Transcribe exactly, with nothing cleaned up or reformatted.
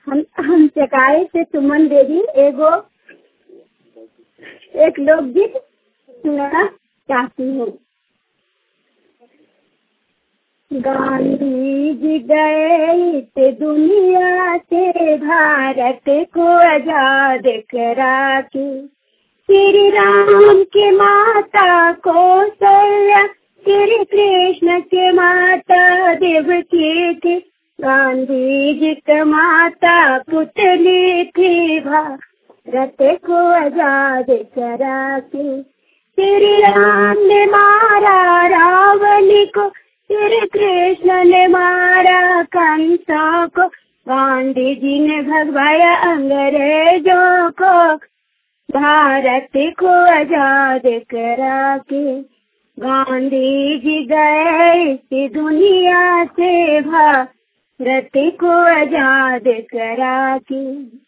हम हम चकाई से सुमन देवी एगो एक लोकगीत सुनाना चाहती हूँ। गांधी जी गए इस दुनिया से भारत को आजाद करा के, श्री राम के माता कौशल्या, श्री कृष्ण के माता देवकी थी, गांधी जी के माता पुतली थी, भारत को आजाद करा के। श्री राम ने मारा रावण को, श्री कृष्ण ने मारा कंस को, गांधी जी ने भगवाया अंग्रेजों को, भारत को आजाद करा के। गांधी जी गए इस दुनिया से भारत को आजाद करा के।